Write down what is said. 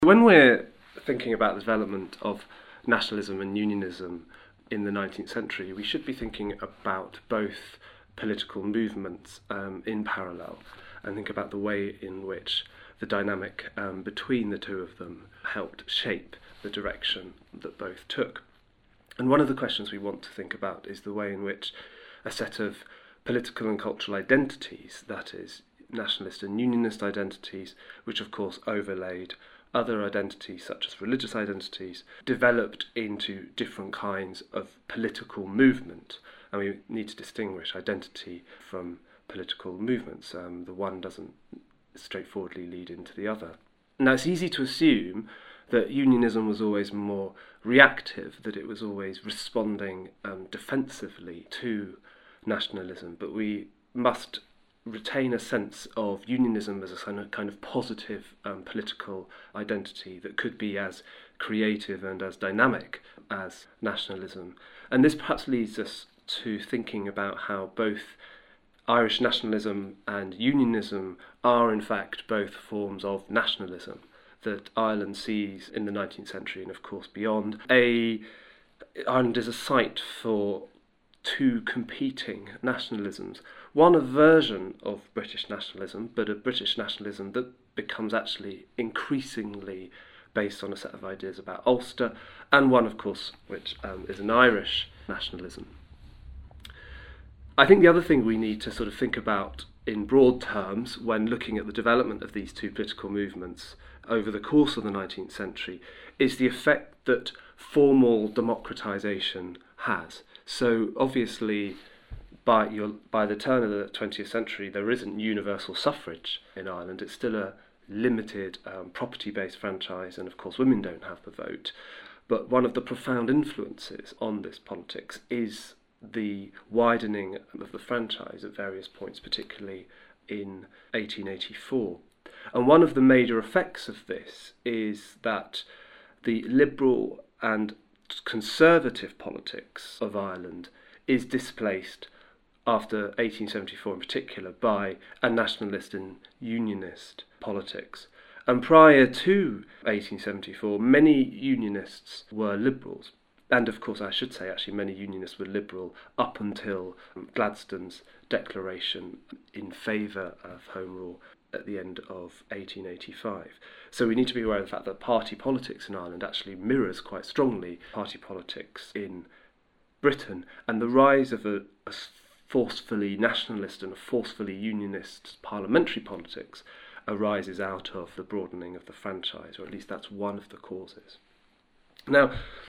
When we're thinking about the development of nationalism and unionism in the 19th century, we should be thinking about both political movements in parallel and think about the way in which the dynamic between the two of them helped shape the direction that both took. And one of the questions we want to think about is the way in which a set of political and cultural identities, that is, nationalist and unionist identities, which of course overlaid other identities such as religious identities, developed into different kinds of political movement. And we need to distinguish identity from political movements. The one doesn't straightforwardly lead into the other. Now, it's easy to assume that unionism was always more reactive, that it was always responding defensively to nationalism, but we must retain a sense of unionism as a kind of positive political identity that could be as creative and as dynamic as nationalism. And this perhaps leads us to thinking about how both Irish nationalism and unionism are in fact both forms of nationalism that Ireland sees in the 19th century and of course beyond. Ireland is a site for two competing nationalisms. One, a version of British nationalism, but a British nationalism that becomes actually increasingly based on a set of ideas about Ulster, and one, of course, which is an Irish nationalism. I think the other thing we need to sort of think about in broad terms when looking at the development of these two political movements over the course of the 19th century is the effect that formal democratisation has. So obviously by the turn of the 20th century there isn't universal suffrage in Ireland. It's still a limited property-based franchise, and of course women don't have the vote. But one of the profound influences on this politics is the widening of the franchise at various points, particularly in 1884. And one of the major effects of this is that the liberal and conservative politics of Ireland is displaced after 1874 in particular by a nationalist and unionist politics. And prior to 1874, many unionists were liberals. And of course, I should say actually many unionists were liberal up until Gladstone's declaration in favour of Home Rule at the end of 1885. So we need to be aware of the fact that party politics in Ireland actually mirrors quite strongly party politics in Britain, and the rise of a forcefully nationalist and a forcefully unionist parliamentary politics arises out of the broadening of the franchise, or at least that's one of the causes. Now,